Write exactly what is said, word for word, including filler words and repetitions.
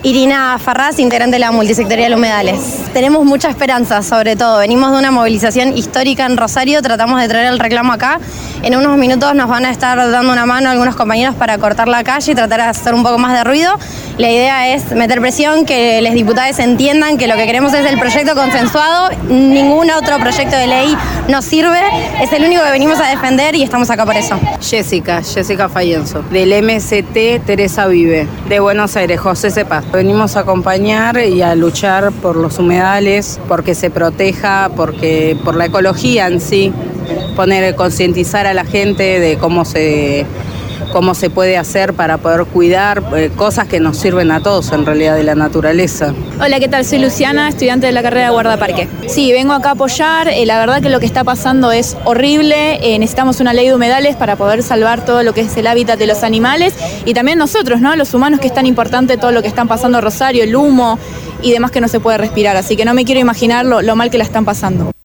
Irina Farrás, integrante de la Multisectorial Humedales. Tenemos mucha esperanza, sobre todo. Venimos de una movilización histórica en Rosario, tratamos de traer el reclamo acá. En unos minutos nos van a estar dando una mano algunos compañeros para cortar la calle y tratar de hacer un poco más de ruido. La idea es meter presión, que los diputados entiendan que lo que queremos es el proyecto consensuado. Ningún otro proyecto de ley nos sirve. Es el único que venimos a defender y estamos acá por eso. Jessica, Jessica Fayenzo, del M S T Teresa Vive, de Buenos Aires, José Cepaz. Venimos a acompañar y a luchar por los humedales, porque se proteja, porque por la ecología en sí, poner, concientizar a la gente de cómo se, cómo se puede hacer para poder cuidar eh, cosas que nos sirven a todos en realidad de la naturaleza. Hola, ¿qué tal? Soy Luciana, estudiante de la carrera de guardaparque. Sí, vengo acá a apoyar, eh, la verdad que lo que está pasando es horrible, eh, necesitamos una ley de humedales para poder salvar todo lo que es el hábitat de los animales y también nosotros, ¿no? Los humanos, que es tan importante todo lo que están pasando en Rosario, el humo y demás que no se puede respirar, así que no me quiero imaginar lo, lo mal que la están pasando.